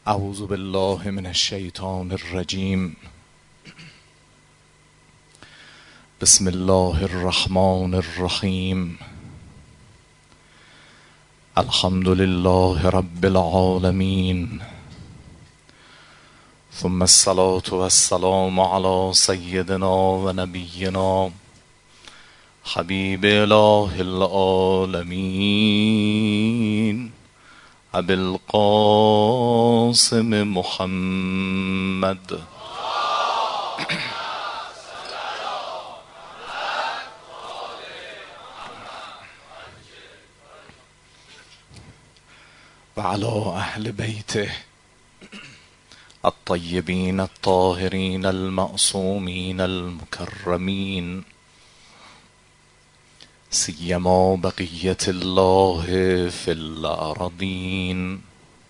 اعوذ بالله من الشیطان الرجیم. بسم الله الرحمن الرحیم. الحمد لله رب العالمین، ثم الصلاة والسلام على سيدنا و نبینا حبیب اله العالمین ابی القاسم محمد. و علی اهل بیته الطیبین الطاهرین المعصومین المکرمین، سیما بقیة الله فی الارضین.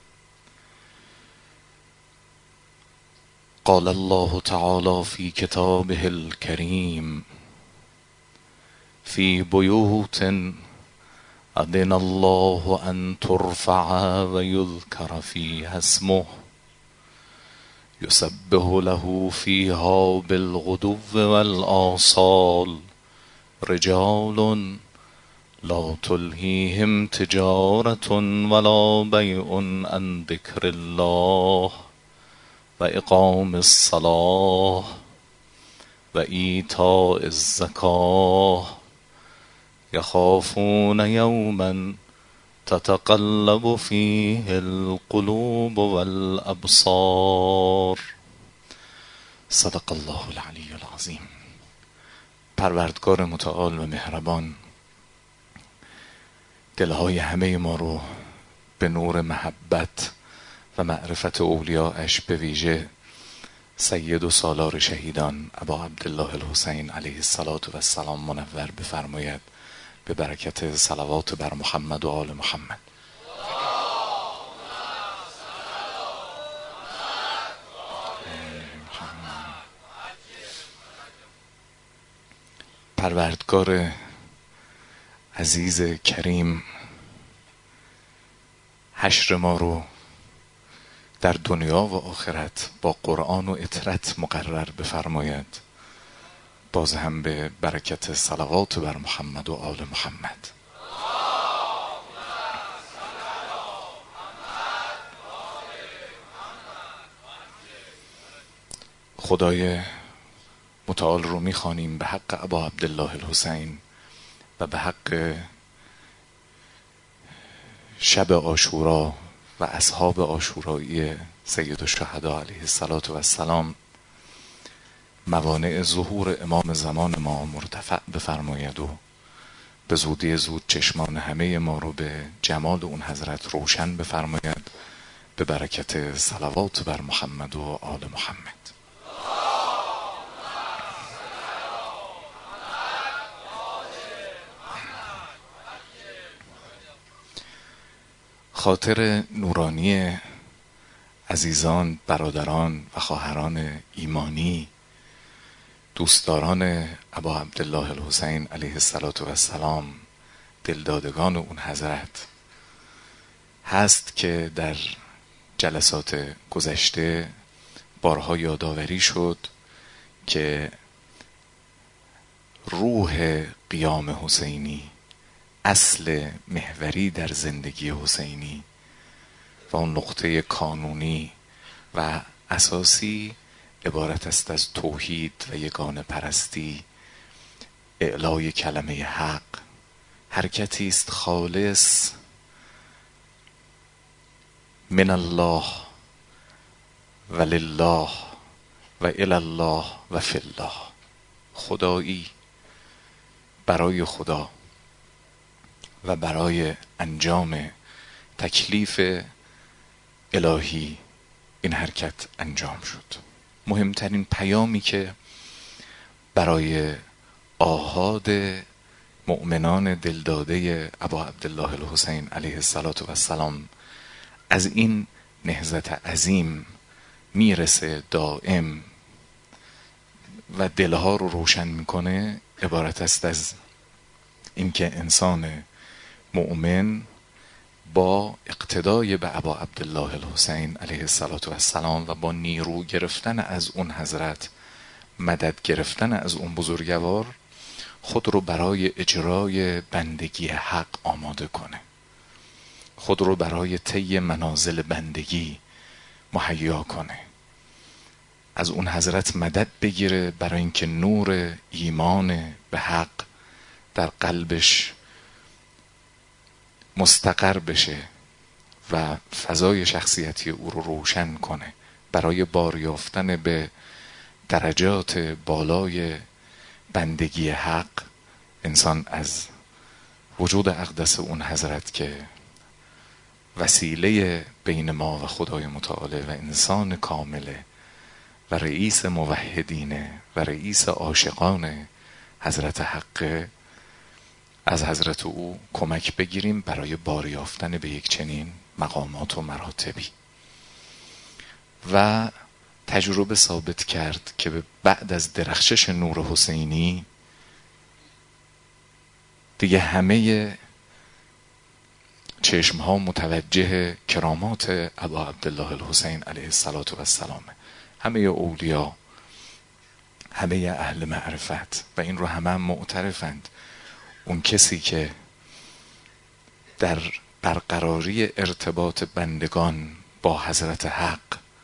قال الله تعالی فی کتابه الکریم: فی بیوت اذن الله ان ترفع و یذکر فیها اسمه یسبح له فیها بالغدو والآصال رجال لا تلهیهم تجارة ولا بیع عن ذکر الله و اقام الصلاة و ایتاء الزکاة یخافون یوما تتقلب فیه القلوب والابصار. صدق الله العلی العظیم. پروردگار متعال و مهربان دلهای همه ما رو به نور محبت و معرفت اولیاءش، به ویژه سید و سالار شهیدان ابا عبدالله الحسین علیه السلام منور بفرماید، به برکت صلوات بر محمد و آل محمد. پروردگار عزیز کریم حشر ما رو در دنیا و آخرت با قرآن و اطرت مقرر بفرماید، باز هم به برکت صلوات بر محمد و آل محمد. خدای متعال رو میخوانیم به حق ابا عبدالله الحسین و به حق شب عاشورا و اصحاب عاشورایی سید الشهدا علیه السلام موانع ظهور امام زمان ما مرتفع بفرماید و به زودی زود چشمان همه ما رو به جمال اون حضرت روشن بفرماید، به برکت صلوات بر محمد و آل محمد. خاطر نورانی عزیزان، برادران و خواهران ایمانی، دوستداران ابا عبدالله الحسین علیه السلام، دلدادگان اون حضرت هست که در جلسات گذشته بارها یادآوری شد که روح قیام حسینی، اصل محوری در زندگی حسینی و اون نقطه کانونی و اساسی عبارت است از توحید و یگانه پرستی، اعلای کلمه حق، حرکتی است خالص من الله و لله و الی الله و فی الله، خدایی برای خدا و برای انجام تکلیف الهی این حرکت انجام شد. مهمترین پیامی که برای آحاد مؤمنان دلداده ابا عبدالله الحسین علیه السلام از این نهضت عظیم میرسه دائم و دلها رو روشن میکنه، عبارت است از اینکه انسان مؤمن با اقتدای به ابا عبدالله الحسین علیه السلام و با نیرو گرفتن از اون حضرت، مدد گرفتن از اون بزرگوار، خود رو برای اجرای بندگی حق آماده کنه، خود رو برای طی منازل بندگی مهیا کنه، از اون حضرت مدد بگیره برای اینکه نور ایمان به حق در قلبش مستقر بشه و فضای شخصیتی او رو روشن کنه، برای باریافتن به درجات بالای بندگی حق. انسان از وجود اقدس اون حضرت که وسیله بین ما و خدای متعال و انسان کامله و رئیس موحدینه و رئیس عاشقان حضرت حق، از حضرت او کمک بگیریم برای باریافتن به یک چنین مقامات و مراتبی. و تجربه ثابت کرد که بعد از درخشش نور حسینی دیگه همه چشمها متوجه کرامات ابا عبدالله الحسین علیه السلام، همه اولیا، همه اهل معرفت، و این رو همه هم معترفند. اون کسی که در برقراری ارتباط بندگان با حضرت حق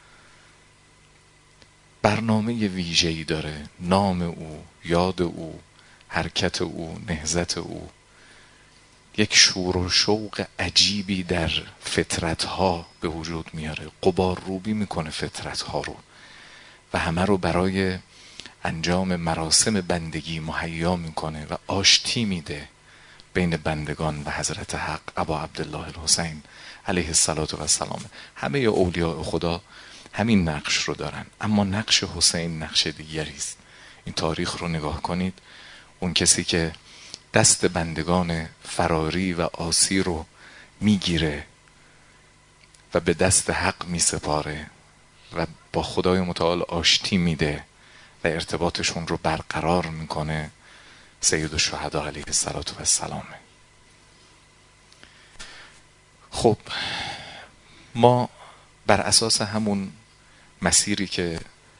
برنامه ویژه‌ای داره، نام او، یاد او، حرکت او، نهضت او، یک شور و شوق عجیبی در فطرتها به وجود میاره، غبار روبی میکنه فطرتها رو و همه رو برای انجام مراسم بندگی مهیا میکنه و آشتی میده بین بندگان و حضرت حق ابا عبدالله الحسین علیه السلام. همه اولیاء خدا همین نقش رو دارن، اما نقش حسین نقش دیگری است. این تاریخ رو نگاه کنید، اون کسی که دست بندگان فراری و عاصی رو میگیره و به دست حق میسپاره و با خدای متعال آشتی میده و ارتباطشون رو برقرار میکنه، سید الشهدا علیه السلام. خب ما بر اساس همون مسیری که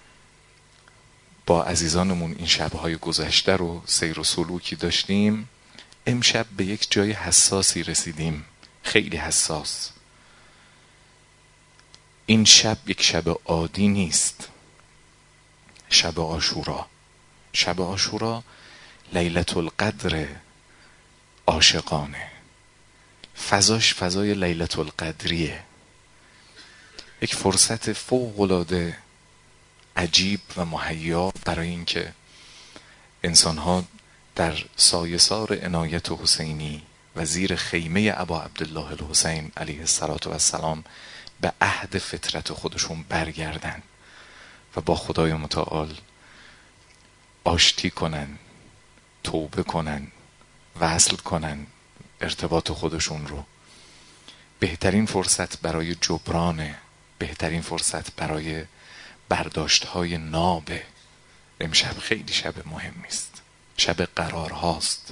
با عزیزانمون این شبهای گذشته رو سیر و سلوکی داشتیم، امشب به یک جای حساسی رسیدیم، خیلی حساس. این شب یک شب عادی نیست، شب عاشورا. شب عاشورا لیلة القدر عاشقانه، فضاش فضای لیلة القدریه، یک فرصت فوق‌العاده عجیب و مهیا برای اینکه انسان‌ها در سایه‌سار عنایت حسینی و زیر خیمه ابا عبدالله الحسین علیه السلام به عهد فطرت خودشون برگردن و با خدای متعال آشتی کنن، توبه کنن، وصل کنن ارتباط خودشون رو. بهترین فرصت برای جبران، بهترین فرصت برای برداشت‌های نابه. امشب خیلی شب مهمی است، شب قرار هاست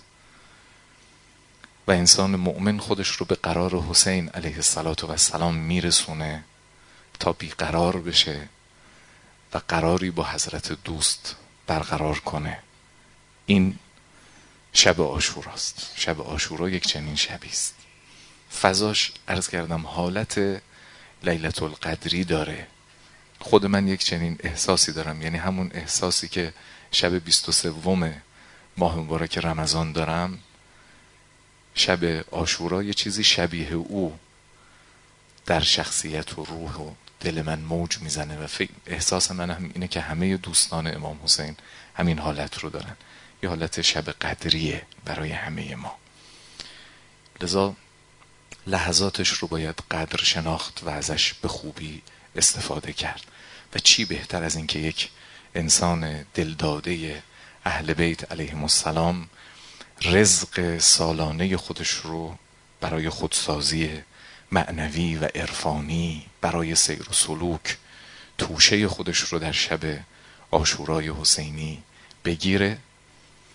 و انسان مؤمن خودش رو به قرار حسین علیه السلام میرسونه تا بیقرار بشه و قراری با حضرت دوست برقرار کنه. این شب عاشوراست. شب عاشورا یک چنین شبی است. فضاش عرض کردم حالت لیلة القدری داره. خود من یک چنین احساسی دارم، یعنی همون احساسی که شب 23 ماه مبارک رمضان دارم، شب عاشورا یه چیزی شبیه او در شخصیت و روح و دل من موج میزنه و احساس من هم اینه که همه دوستان امام حسین همین حالت رو دارن. یه حالت شب قدریه برای همه ما، لذا لحظاتش رو باید قدر شناخت و ازش به خوبی استفاده کرد. و چی بهتر از این که یک انسان دلداده اهل بیت علیهم السلام رزق سالانه خودش رو برای خودسازی معنوی و عرفانی، برای سیر و سلوک، توشه خودش رو در شب عاشورای حسینی بگیره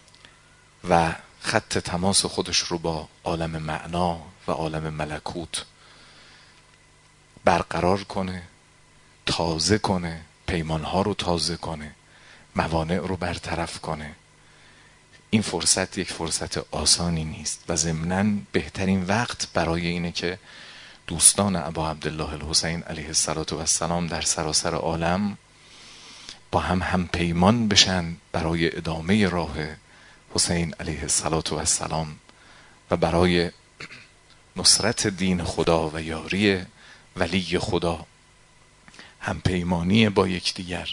و خط تماس خودش رو با عالم معنا و عالم ملکوت برقرار کنه، تازه کنه، پیمانها رو تازه کنه، موانع رو برطرف کنه. این فرصت یک فرصت آسانی نیست و ضمناً بهترین وقت برای اینه که دوستان ابا عبدالله الحسین علیه السلام در سراسر عالم با هم پیمان بشن برای ادامه راه حسین علیه السلام و برای نصرت دین خدا و یاری ولی خدا، هم پیمانی با یکدیگر،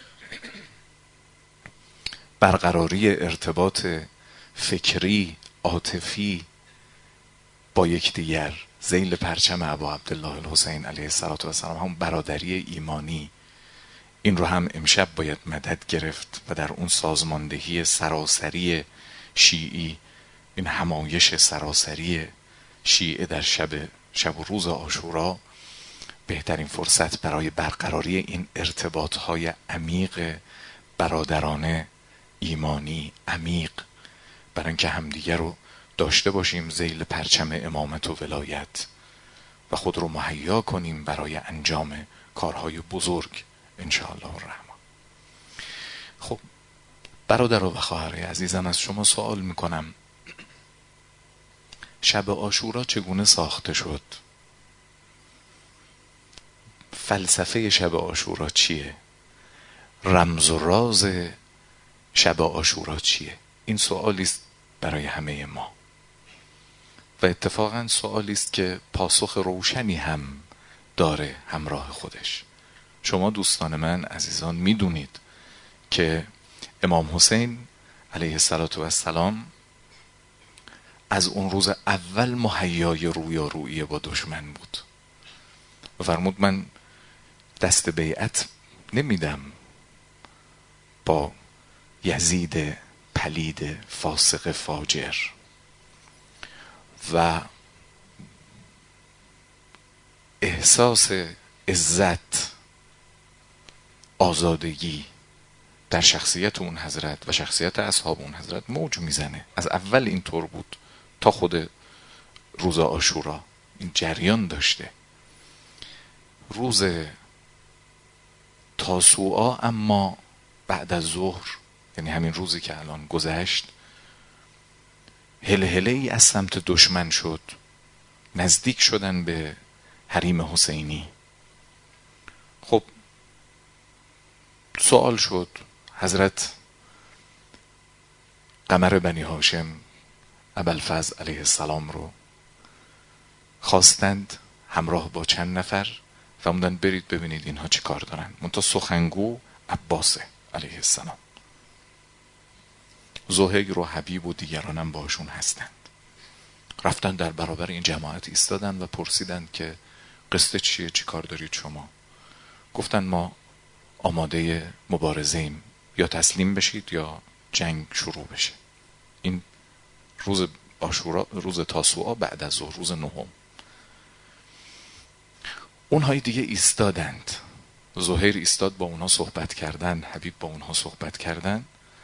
برقراری ارتباط فکری عاطفی با یکدیگر ذیل پرچم ابا عبدالله الحسین علیه السلام، هم برادری ایمانی. این رو هم امشب باید مدد گرفت و در اون سازماندهی سراسری شیعی، این همایش سراسری شیعه در شب و روز عاشورا، بهترین فرصت برای برقراری این ارتباطهای عمیق برادرانه ایمانی عمیق، برای اینکه همدیگر رو داشته باشیم ذیل پرچم امامت و ولایت و خود رو مهیا کنیم برای انجام کارهای بزرگ انشاءالله الرحمن. خب برادر و خواهرای عزیزم، از شما سوال میکنم شب عاشورا چگونه ساخته شد؟ فلسفه شب عاشورا چیه؟ رمز و راز شب عاشورا چیه؟ این سوالی است برای همه ما و اتفاقا سوالی است که پاسخ روشنی هم داره همراه خودش. شما دوستان من عزیزان میدونید که امام حسین علیه السلام از اون روز اول مهیای رویارویی با دشمن بود و فرمود من دست بیعت نمیدم با یزید پلید فاسق فاجر و احساس عزت آزادگی در شخصیت اون حضرت و شخصیت اصحاب اون حضرت موج میزنه. از اول اینطور بود تا خود روز عاشورا این جریان داشته. روز تاسوعا اما بعد از ظهر، یعنی همین روزی که الان گذشت، هلهله ای از سمت دشمن شد، نزدیک شدن به حریم حسینی. خب سوال شد، حضرت قمر بنی هاشم ابوالفضل علیه السلام رو خواستند همراه با چند نفر، فرمودن برید ببینید اینها چی کار دارن. منتها سخنگو عباس علیه السلام، زهیر و حبیب و دیگرانم باشون هستند. رفتن در برابر این جماعت ایستادن و پرسیدند که قصه چیه، چی کار دارید شما؟ گفتن ما آماده مبارزه ایم، یا تسلیم بشید یا جنگ شروع بشه. این روز عاشورا، روز تاسوعا بعد از ظهر، روز نهم. اونهای دیگه ایستادند، زهیر ایستاد با اونها صحبت کردن، حبیب با اونها صحبت کردن.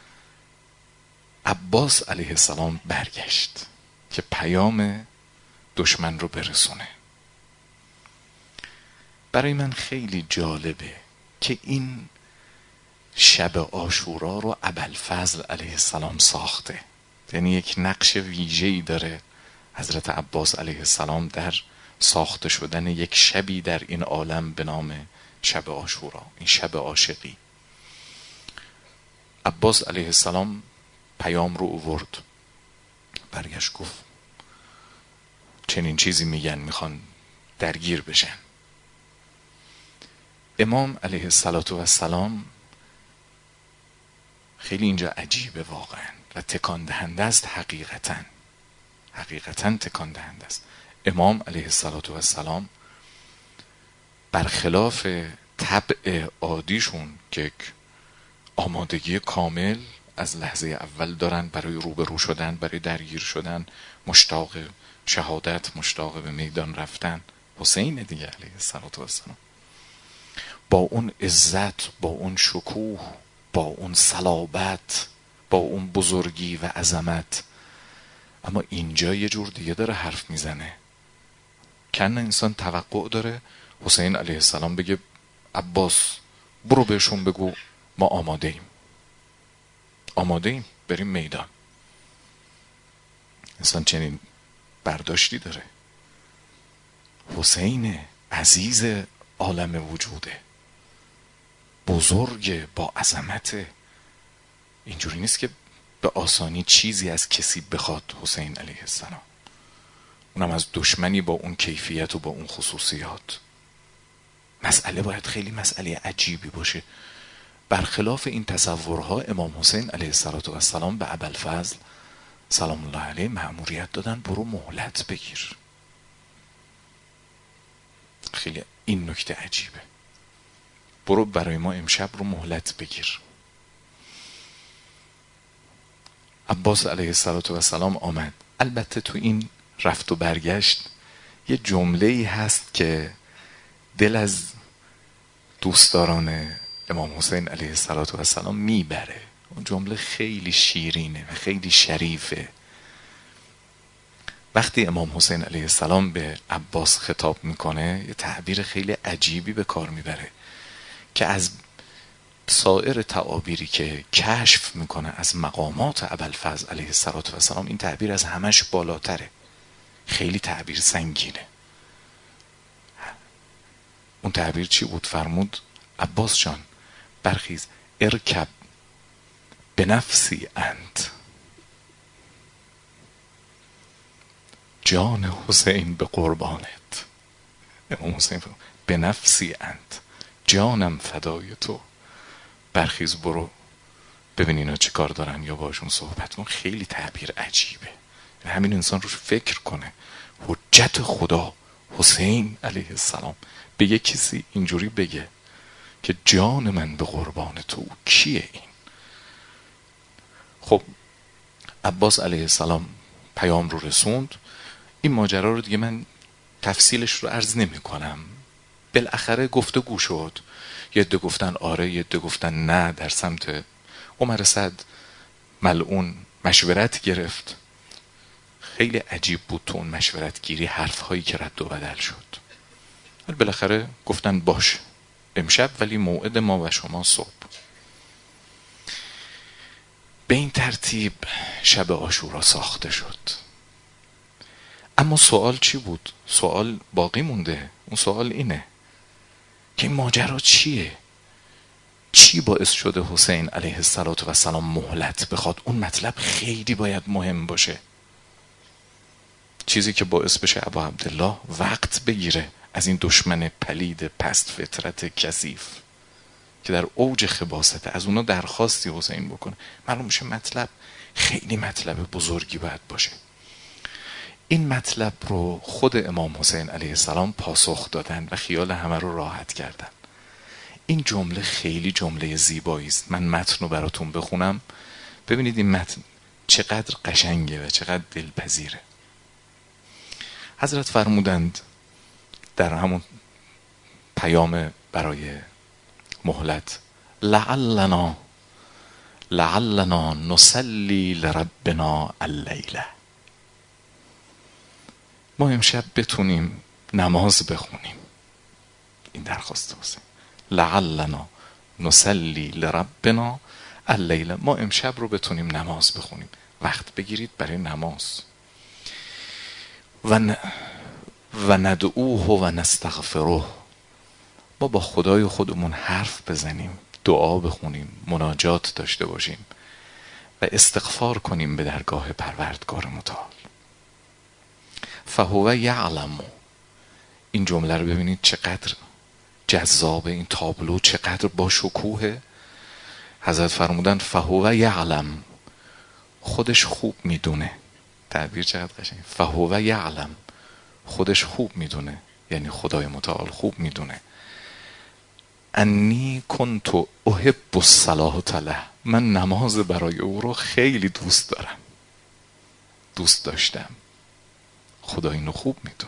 عباس علیه السلام برگشت که پیام دشمن رو برسونه. برای من خیلی جالبه که این شب عاشورا رو ابوالفضل علیه السلام ساخته، یعنی یک نقش ویژه‌ای داره حضرت عباس علیه السلام در ساخته شدن یک شبی در این عالم به نام شب عاشورا، این شب عاشقی. عباس علیه السلام پیام رو آورد، برگشت گفت چنین چیزی میگن، میخوان درگیر بشن. امام علیه السلام خیلی اینجا عجیبه واقعا و تکان دهنده است. حقیقتا تکان دهنده است. امام علیه السلام برخلاف طبع عادیشون که آمادگی کامل از لحظه اول دارن برای روبرو شدن، برای درگیر شدن، مشتاق شهادت، مشتاق به میدان رفتن، حسین دیگه علیه السلام با اون عزت، با اون شکوه، با اون صلابت، با اون بزرگی و عظمت. اما اینجا یه جور دیگه داره حرف میزنه. کنه انسان توقع داره حسین علیه السلام بگه عباس برو بهشون بگو ما آماده ایم بریم میدان. انسان چنین برداشتی داره. حسین عزیز عالم وجوده، بزرگ، با عظمت. اینجوری نیست که به آسانی چیزی از کسی بخواد حسین علیه السلام، اونم از دشمنی با اون کیفیت و با اون خصوصیات. مسئله باید خیلی مسئله عجیبی باشه. برخلاف این تصورها امام حسین علیه السلام به ابوالفضل سلام الله علیه مأموریت دادن برو مهلت بگیر. خیلی این نکته عجیبه، برو برای ما امشب رو مهلت بگیر. عباس علیه السلام آمد. البته تو این رفت و برگشت یه جمله‌ای هست که دل از دوستداران امام حسین علیه السلام میبره. اون جمله خیلی شیرینه و خیلی شریفه. وقتی امام حسین علیه السلام به عباس خطاب میکنه یه تعبیر خیلی عجیبی به کار میبره که از سایر تعابیری که کشف میکنه از مقامات ابوالفضل علیه السلام این تعبیر از همش بالاتره. خیلی تعبیر سنگینه. اون تعبیر چی بود؟ فرمود عباس جان برخیز، ارکب به نفسی انت، جان حسین به قربانت. امام حسین به نفسی انت، جانم فدای تو. برخیز برو ببین اینا چه کار دارن یا باشون صحبت کن. خیلی تعبیر عجیبه، همین انسان روش فکر کنه. حجت خدا حسین علیه السلام به یه کسی اینجوری بگه که جان من به قربان تو. کیه این؟ خب عباس علیه السلام پیام رو رسوند. این ماجرا رو دیگه من تفصیلش رو عرض نمی کنم. بالاخره گفتگو شد. یه عده گفتن آره، یه عده گفتن نه. در سمت عمر صد ملعون مشورت گرفت. خیلی عجیب بود تو اون مشورت گیری حرف هایی که رد و بدل شد. بالاخره گفتن باش امشب، ولی موعد ما و شما صبح. به این ترتیب شب عاشورا ساخته شد. اما سوال چی بود؟ سوال باقی مونده. اون سوال اینه که این ماجرا چیه؟ چی باعث شده حسین علیه السلام مهلت بخواد؟ اون مطلب خیلی باید مهم باشه. چیزی که باعث بشه ابا عبدالله وقت بگیره از این دشمن پلید پست فطرت کثیف که در اوج خباثته، از اونا درخواستی حسین بکنه. معلوم میشه مطلب خیلی مطلب بزرگی باید باشه. این مطلب رو خود امام حسین علیه السلام پاسخ دادن و خیال همه رو راحت کردن. این جمله خیلی جمله زیبایی است. من متن رو براتون بخونم ببینید این متن چقدر قشنگه و چقدر دلپذیره. حضرت فرمودند در همون پیام برای مهلت لعلنا نصلی لربنا اللیله، ما امشب بتونیم نماز بخونیم. این درخواست حسین، لعلنا نصلی لربنا اللیله، ما امشب رو بتونیم نماز بخونیم. وقت بگیرید برای نماز. و ندعوه و نستغفره، ما با خدای خودمون حرف بزنیم، دعا بخونیم، مناجات داشته باشیم و استغفار کنیم به درگاه پروردگار متعال. فهو یعلم، این جمله رو ببینید چقدر جذابه، این تابلو چقدر با شکوهه. حضرت فرمودن فهو یعلم، خودش خوب میدونه. تعبیر چقدر قشنگ. فهو یعلم، خودش خوب میدونه، یعنی خدای متعال خوب میدونه. انی کنت احب الصلاة له، من نماز برای او رو خیلی دوست دارم، دوست داشتم. خدا اینو خوب میدونه.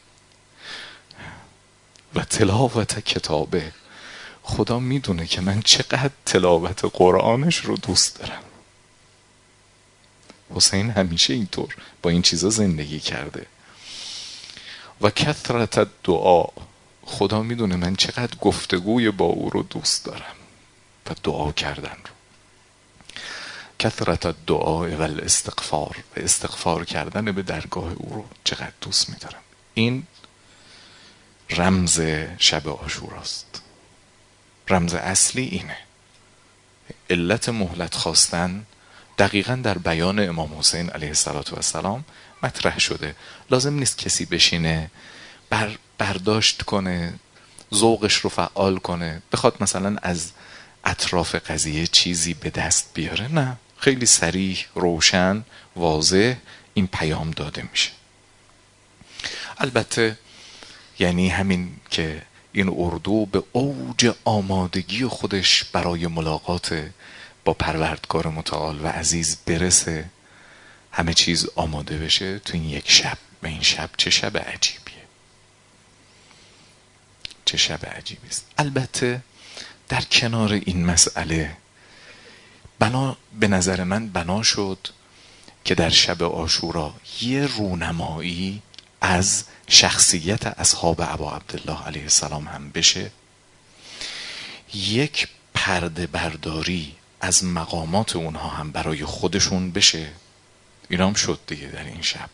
و تلاوت کتابه، خدا میدونه که من چقدر تلاوت قرآنش رو دوست دارم. حسین همیشه اینطور با این چیزا زندگی کرده. و کثرت دعا، خدا میدونه من چقدر گفتگوی با او رو دوست دارم و دعا کردن رو، کثرت الدعاء و الاستغفار، و استغفار کردن به درگاه او رو چقدر دوست میدارم. این رمز شب عاشوراست. رمز اصلی اینه. علت مهلت خواستن دقیقاً در بیان امام حسین علیه السلام مطرح شده. لازم نیست کسی بشینه برداشت کنه، ذوقش رو فعال کنه، بخواد مثلا از اطراف قضیه چیزی به دست بیاره. نه، خیلی صریح، روشن، واضح این پیام داده میشه. البته یعنی همین که این اردو به اوج آمادگی خودش برای ملاقات با پروردگار متعال و عزیز برسه، همه چیز آماده بشه تو این یک شب. و این شب چه شب عجیبیه، چه شب عجیبی است. البته در کنار این مسئله به نظر من بنا شد که در شب عاشورا یه رونمایی از شخصیت اصحاب ابا عبدالله علیه السلام هم بشه، یک پرده برداری از مقامات اونها هم برای خودشون بشه. اینا هم شد دیگه. در این شب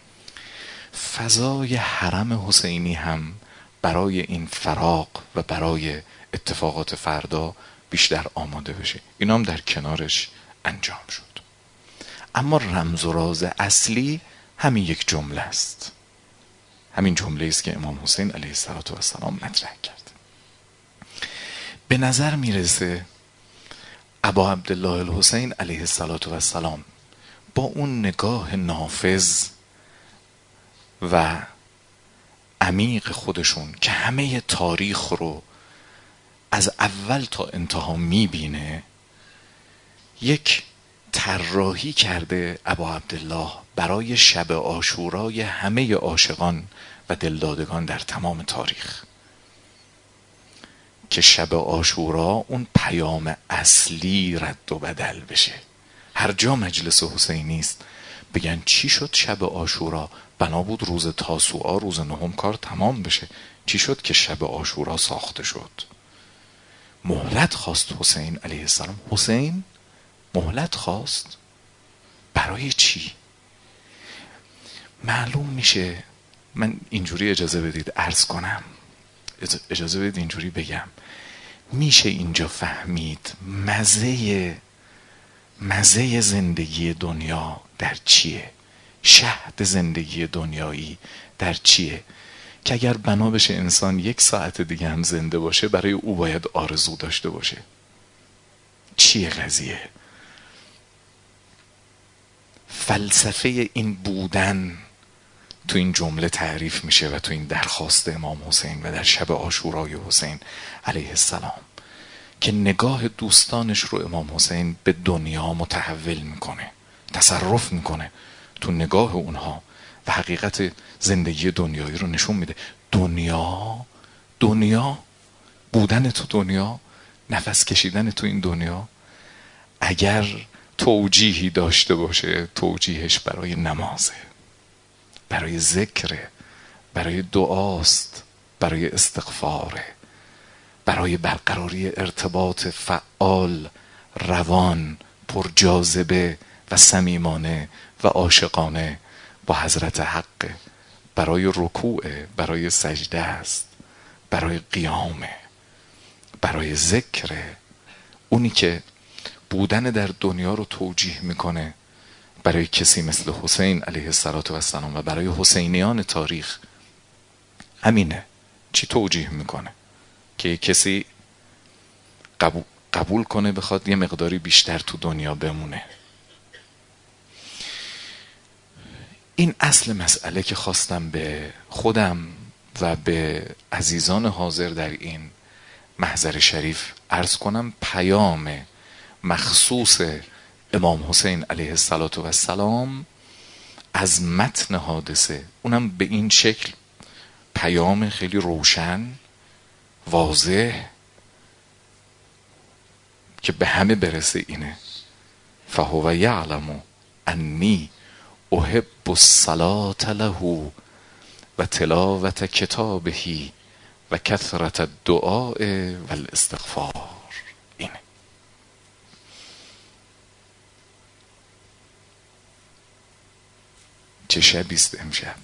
فضای حرم حسینی هم برای این فراق و برای اتفاقات فردا بیشتر آماده بشه. اینا هم در کنارش انجام شد. اما رمز و راز اصلی همین یک جمله است. همین جمله است که امام حسین علیه السلام مطرح کرد. به نظر میرسه ابا عبدالله الحسین علیه السلام با اون نگاه نافذ و عمیق خودشون که همه تاریخ رو از اول تا انتها میبینه، یک طراحی کرده ابا عبدالله برای شب عاشورای همه عاشقان و دلدادگان در تمام تاریخ، که شب عاشورا اون پیام اصلی رد و بدل بشه. هر جا مجلس حسینی است بگن چی شد شب عاشورا؟ بنا بود روز تاسوعا، روز نهم کار تمام بشه. چی شد که شب عاشورا ساخته شد؟ مهلت خواست حسین علیه السلام. حسین مهلت خواست برای چی؟ معلوم میشه. من اینجوری اجازه بدید عرض کنم، اجازه بدید اینجوری بگم، میشه اینجا فهمید مزه زندگی دنیا در چیه، شهد زندگی دنیایی در چیه، که اگر بنا بشه انسان 1 ساعت دیگه هم زنده باشه برای او باید آرزو داشته باشه. چیه قضیه؟ فلسفه این بودن تو این جمله تعریف میشه و تو این درخواست امام حسین و در شب عاشورای حسین علیه السلام، که نگاه دوستانش رو امام حسین به دنیا متحول میکنه، تصرف میکنه تو نگاه اونها و حقیقت زندگی دنیایی رو نشون میده. دنیا بودن تو دنیا، نفس کشیدن تو این دنیا، اگر توجیهی داشته باشه، توجیهش برای نمازه، برای ذکره، برای دعاست، برای استغفاره، برای برقراری ارتباط فعال، روان، پر جاذبه و صمیمانه و عاشقانه با حضرت حق، برای رکوع، برای سجده است، برای قیامه، برای ذکره. اونی که بودن در دنیا رو توجیه میکنه برای کسی مثل حسین علیه السلام و برای حسینیان تاریخ همینه. چی توجیه میکنه؟ که کسی قبول کنه بخواد یه مقداری بیشتر تو دنیا بمونه. این اصل مسئله که خواستم به خودم و به عزیزان حاضر در این محضر شریف عرض کنم. پیام مخصوص امام حسین علیه السلام از متن حادثه، اونم به این شکل، پیام خیلی روشن، واضح که به همه برسه، اینه: فهو یعلم انی احب الصلاة له و تلاوت کتابه و کثرت الدعاء و الاستغفار. اینه. چه شبیست امشب.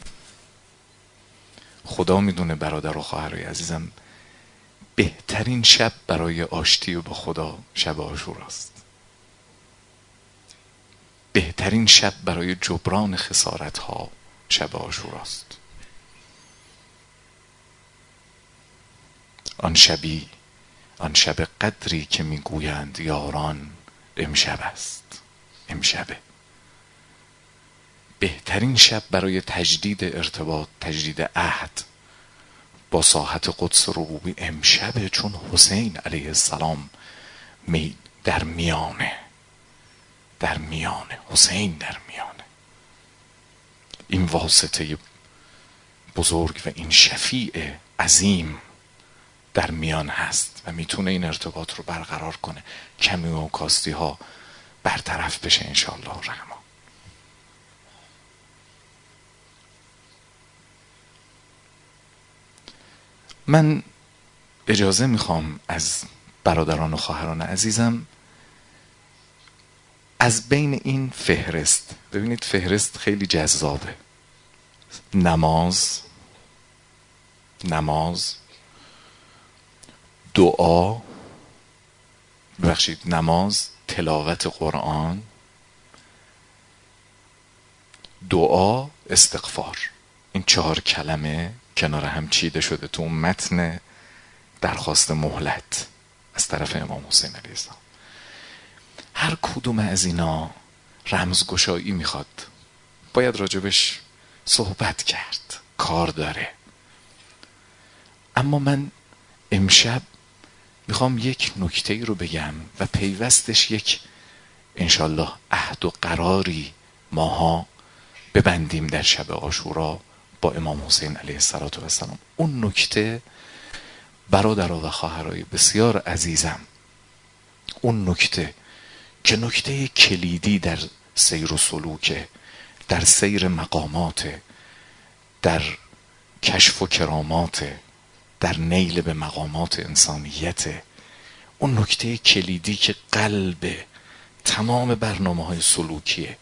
خدا میدونه برادر و خواهرای عزیزم، بهترین شب برای آشتی با خدا شب عاشوراست. بهترین شب برای جبران خسارت ها شب عاشوراست. آن شب قدری که میگویند یاران امشب است. امشبه. بهترین شب برای تجدید ارتباط، تجدید عهد با ساحت قدس ربوبی امشبه، چون حسین علیه السلام در میانه. حسین در میانه. این واسطه بزرگ و این شفیع عظیم در میان هست و میتونه این ارتباط رو برقرار کنه، کمی و کاستی ها برطرف بشه انشاءالله الرحمن. من اجازه میخوام از برادران و خواهران عزیزم از بین این فهرست، ببینید فهرست خیلی جذابه: نماز، دعا، نماز، تلاوت قرآن، دعا، استغفار. این 4 کلمه کنار هم چیده شده تو متن درخواست مهلت از طرف امام حسین علیه السلام. هر کدوم از اینا رمزگشایی میخواد، باید راجبش صحبت کرد، کار داره. اما من امشب میخوام یک نکته رو بگم و پیوستش یک انشالله عهد و قراری ماها ببندیم در شب عاشورا با امام حسین علیه السلام. اون نکته برادرها و خواهرای بسیار عزیزم، اون نکته که نکته کلیدی در سیر و سلوکه، در سیر مقامات، در کشف و کرامات، در نیل به مقامات انسانیت، اون نکته کلیدی که قلب تمام برنامه‌های سلوکیه،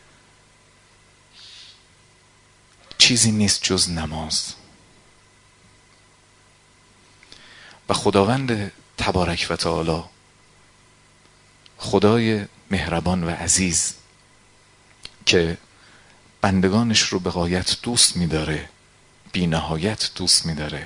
چیزی نیست جز نماز. و خداوند تبارک و تعالی، خدای مهربان و عزیز که بندگانش رو به غایت دوست می‌داره، بی نهایت دوست می‌داره،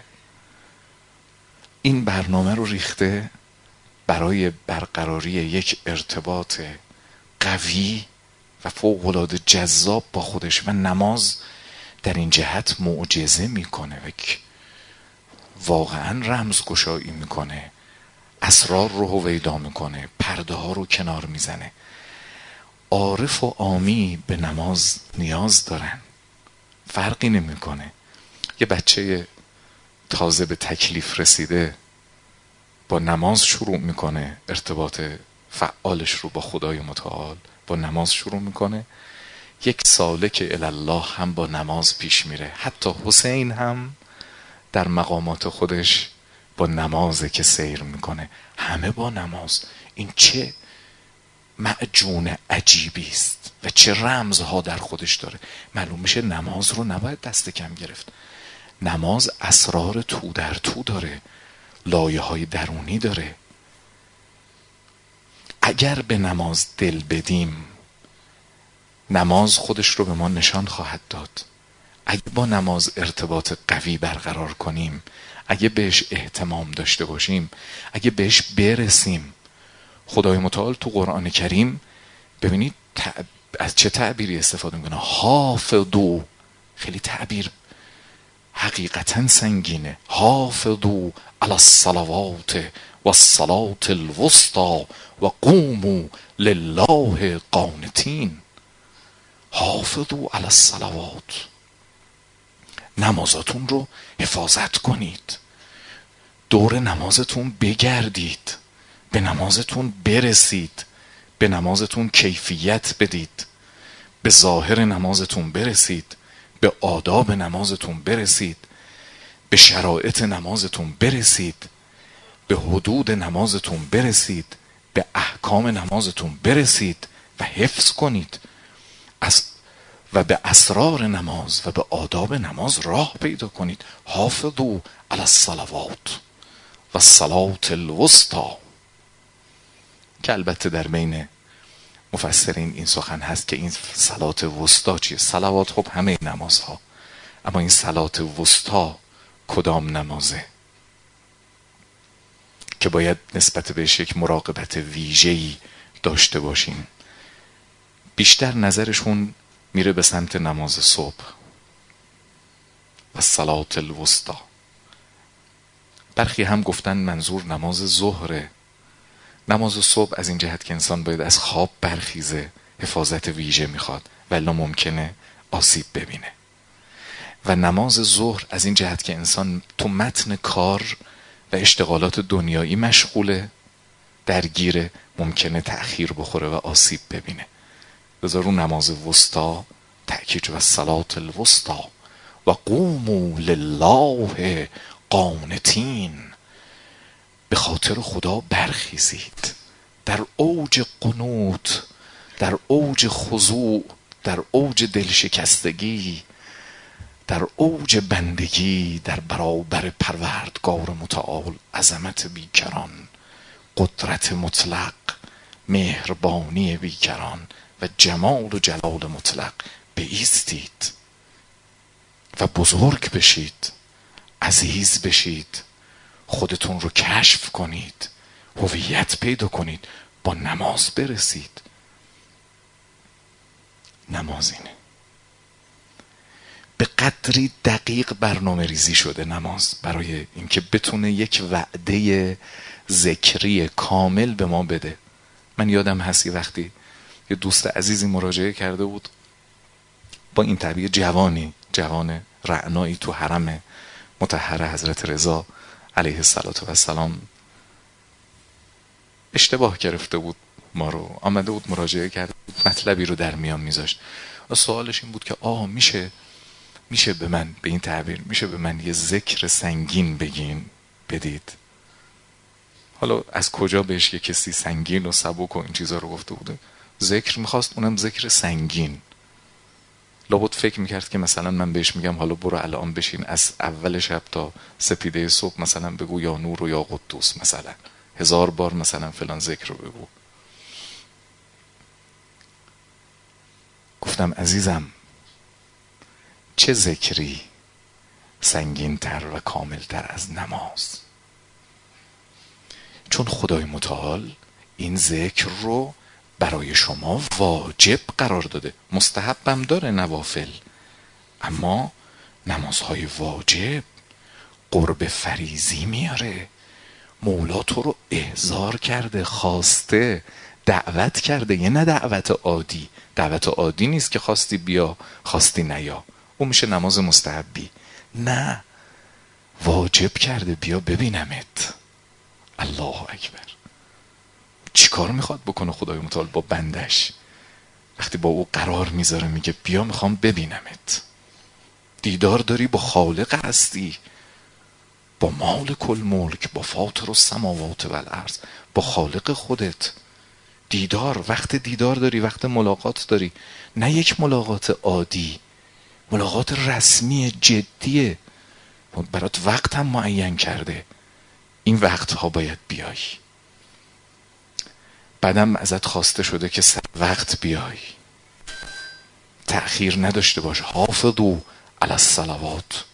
این برنامه رو ریخته برای برقراری یک ارتباط قوی و فوق‌العاده جذاب با خودش. و نماز در این جهت معجزه میکنه و واقعا رمزگشایی میکنه، اسرار رو هویدا میکنه، پرده ها رو کنار میزنه. عارف و عامی به نماز نیاز دارن، فرقی نمیکنه. یه بچه تازه به تکلیف رسیده با نماز شروع میکنه، ارتباط فعالش رو با خدای متعال با نماز شروع میکنه. یک سالک الله هم با نماز پیش میره. حتی حسین هم در مقامات خودش با نمازه که سیر میکنه، همه با نماز. این چه معجون عجیبی است و چه رمزها در خودش داره. معلوم میشه نماز رو نباید دست کم گرفت. نماز اسرار تو در تو داره، لایه های درونی داره. اگر به نماز دل بدیم، نماز خودش رو به ما نشان خواهد داد. اگه با نماز ارتباط قوی برقرار کنیم، اگه بهش اهتمام داشته باشیم، اگه بهش برسیم، خدای متعال تو قرآن کریم ببینید از چه تعبیری استفاده میکنه. حافظو، خیلی تعبیر حقیقتا سنگینه. حافظو علی الصلوات و الصلاة الوسطی و قوموا لله قانتین. حافظوا علی الصلوات، نمازاتون رو حفاظت کنید، دور نمازتون بگردید، به نمازتون برسید، به نمازتون کیفیت بدید، به ظاهر نمازتون برسید، به آداب نمازتون برسید، به شرایط نمازتون برسید، به حدود نمازتون برسید، به احکام نمازتون برسید و حفظ کنید و به اسرار نماز و به آداب نماز راه پیدا کنید. حافظوا علی الصلوات و الصلاة الوسطی، که البته در بین مفسرین این سخن هست که این صلات وسطی چیه. صلوات خب همه نمازها، اما این صلات وسطی کدام نمازه که باید نسبت بهش یک مراقبت ویژه‌ای داشته باشیم. بیشتر نظرشون میره به سمت نماز صبح و صلات الوسطی. برخی هم گفتن منظور نماز ظهره. نماز صبح از این جهت که انسان باید از خواب برخیزه، حفاظت ویژه میخواد ولی ممکنه آسیب ببینه. و نماز ظهر از این جهت که انسان تو متن کار و اشتغالات دنیایی مشغوله، درگیره، ممکنه تأخیر بخوره و آسیب ببینه. لذا رو نماز وسطا تأکید و صلات الوسطی و قوموا لله قانتین، به خاطر خدا برخیزید در اوج قنوت، در اوج خضوع، در اوج دلشکستگی، در اوج بندگی در برابر پروردگار متعال، عظمت بیکران، قدرت مطلق، مهربانی بیکران و جمال و جلال مطلق بایستید و بزرگ بشید، عزیز بشید، خودتون رو کشف کنید، هویت پیدا کنید، با نماز برسید. نماز اینه. به قدری دقیق برنامه ریزی شده نماز برای اینکه بتونه یک وعده ذکری کامل به ما بده. من یادم هست وقتی یه دوست عزیزی مراجعه کرده بود با این تعبیر، جوان رعنایی تو حرم مطهر حضرت رضا علیه السلام اشتباه گرفته بود ما رو، آمده بود مراجعه کرده بود، مطلبی رو در میان میذاشت و سوالش این بود که میشه به من، به این تعبیر، میشه به من یه ذکر سنگین بدید. حالا از کجا بهش یه کسی سنگین و سبک و این چیزا رو گفته بوده؟ ذکر میخواست، اونم ذکر سنگین. لابد فکر میکرد که مثلا من بهش میگم حالا برو الان بشین از اول شب تا سپیده صبح مثلا بگو یا نور و یا قدوس، مثلا 1000 بار مثلا فلان ذکر رو بگو. گفتم عزیزم، چه ذکری سنگین تر و کامل تر از نماز؟ چون خدای متعال این ذکر رو برای شما واجب قرار داده. مستحب هم داره نوافل، اما نمازهای واجب قرب فریضی میاره. مولا تو رو احضار کرده، خواسته، دعوت کرده. یه نه دعوت عادی، دعوت عادی نیست که خواستی بیا خواستی نیا، اون میشه نماز مستحبی. نه، واجب کرده بیا ببینمت. الله اکبر. چی کار میخواد بکنه خدای متعال با بندش وقتی با او قرار میذاره، میگه بیا میخوام ببینمت. دیدار داری با خالق هستی، با مالک الملک، با فاطر السماوات والارض، با خالق خودت. دیدار، وقت دیدار داری، وقت ملاقات داری، نه یک ملاقات عادی، ملاقات رسمی جدیه. برات وقت هم معین کرده، این وقت ها باید بیای. بعدم ازت خواسته شده که سر وقت بیای، تأخیر نداشته باش. حافظوا علی الصلوات،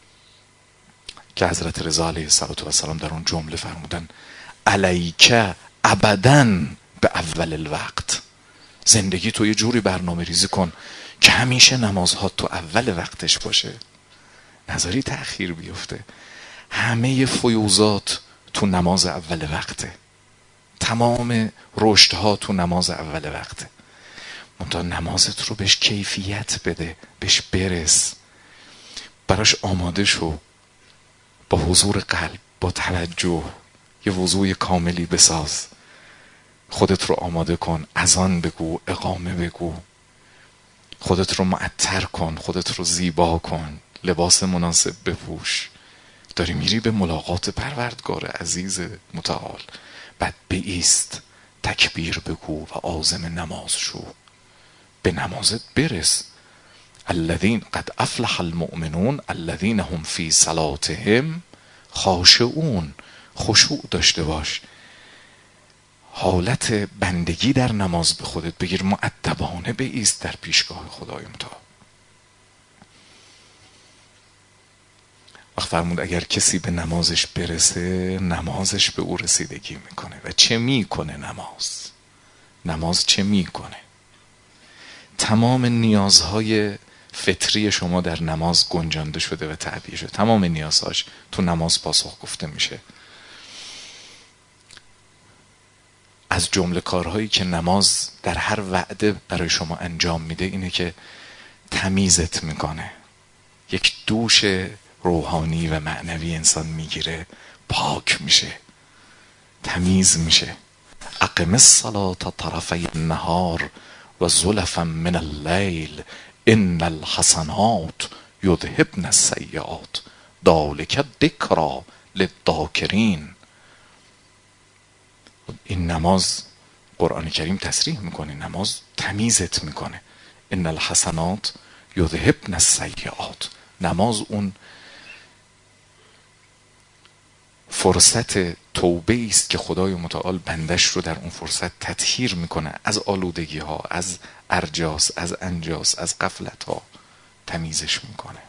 که حضرت رضا علیه السلام در اون جمله فرمودن علیک ابداً به اول الوقت. زندگی تو یه جوری برنامه ریزی کن که همیشه نمازها تو اول وقتش باشه، نذاری تأخیر بیفته. همه فیوزات تو نماز اول وقته، تمام رشدها تو نماز اول وقته. منتها نمازت رو بهش کیفیت بده، بهش برس، براش آماده شو، با حضور قلب، با توجه، یه وضوی کاملی بساز. خودت رو آماده کن، اذان بگو، اقامه بگو، خودت رو معطر کن، خودت رو زیبا کن، لباس مناسب بپوش، داری میری به ملاقات پروردگار عزیز متعال، بعد بایست، تکبیر بگو و عازم نماز شو، به نمازت برس. الذین قد افلح المؤمنون الذین هم فی صلاتهم خاشعون. خشوع داشته باش، حالت بندگی در نماز به خودت بگیر، مؤدبانه بایست در پیشگاه خدای متعال. وقت فرمود اگر کسی به نمازش برسه، نمازش به او رسیدگی میکنه. و چه میکنه نماز چه میکنه؟ تمام نیازهای فطری شما در نماز گنجانده شده و تعبیه شده. تمام نیازهاش تو نماز پاسخ گفته میشه. از جمله کارهایی که نماز در هر وعده برای شما انجام میده اینه که تمیزت میکنه. یک دوش روحانی و معنوی انسان میگیره، پاک میشه، تمیز میشه. اقم الصلاة طرفی النهار و زلفا من اللیل ان الحسنات یذهبن السیئات ذلک ذکری للذاکرین. این نماز، قرآن کریم تصریح میکنه، نماز تمیزت میکنه. ان الحسنات یذهبن السیئات. نماز اون فرصت توبه است که خدای متعال بندش رو در اون فرصت تطهیر میکنه از آلودگی ها، از ارجاس، از انجاس، از غفلت ها تمیزش میکنه